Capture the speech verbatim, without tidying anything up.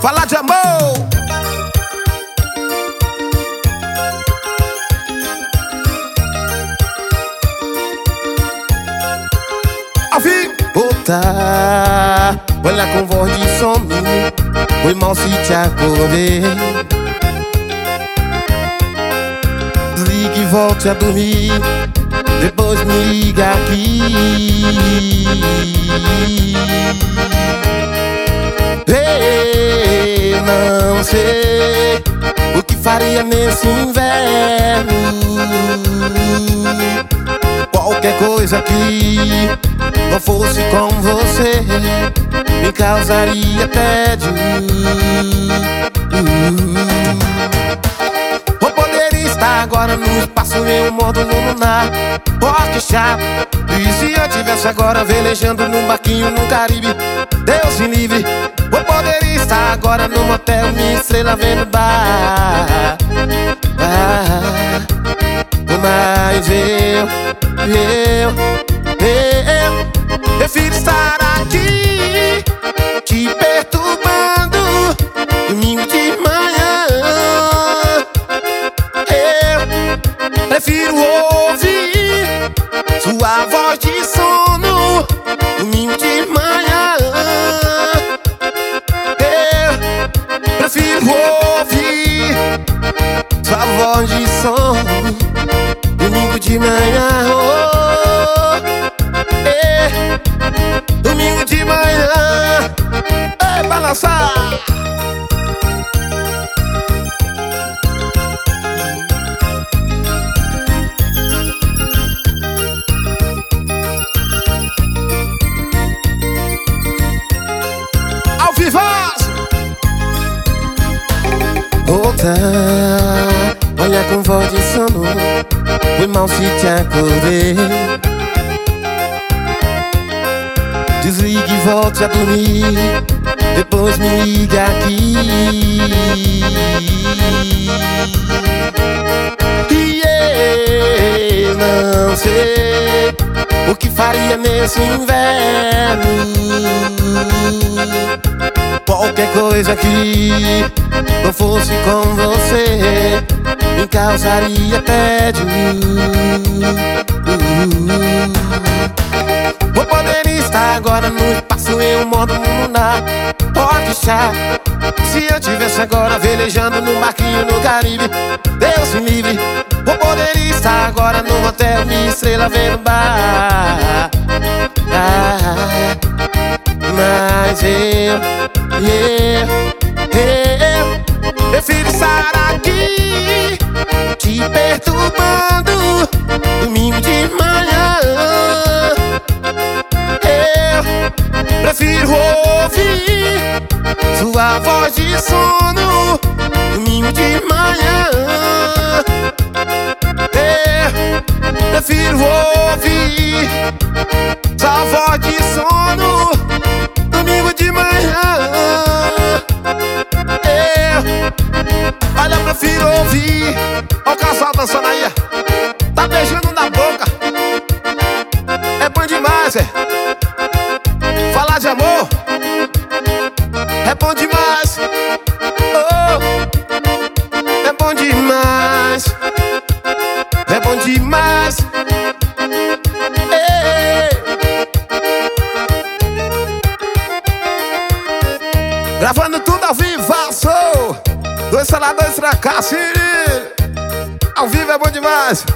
Falar de amor. Ao fim. Voltar, olha com voz de sono. Foi mal se te acordei. Desligue e volte a dormir. Depois me liga aqui. Eu não sei o que faria nesse inverno. Qualquer coisa que não fosse com você me causaria tédio. Vou poder estar agora no espaço em um modo lunar. Rock chato. E se eu tivesse agora velejando num barquinho no Caribe? Deus me livre. Vou poder estar agora num motel, minha estrela vendo bar. Ah, mas eu, eu, eu prefiro estar aqui te perturbando domingo de manhã. Eu prefiro ouvir sua voz de sono domingo de manhã. Eu prefiro ouvir sua voz de sono domingo de manhã. Oh, é, domingo de manhã. É balançar. Ao vivaço. Voltar, olha com voz de sono. Foi mal se te acordei. Desligue e volte a dormir. Depois me liga aqui. E eu não sei o que faria nesse inverno. Qualquer coisa que não fosse com você me causaria tédio. Vou poder estar agora no espaço em um modo lunar. Pode deixar. Se eu tivesse agora velejando num barquinho no Caribe, Deus me livre. Vou poder estar agora no motel, minha estrela vendo bar. Ah, mas eu, eu, eu prefiro estar aqui te perturbando domingo de manhã. Eu prefiro ouvir sua voz de sono domingo de manhã. Eu prefiro ouvir sua voz de sono domingo de manhã. Eu, olha, eu prefiro ouvir. Olha o casal dançando aí. Tá beijando na boca. É bom demais, é. Falar de amor é bom demais. Oh, é bom demais. É bom demais. Ei. Gravando tudo ao vivaço. Dois saladões fracasso. Ao vivo é bom demais.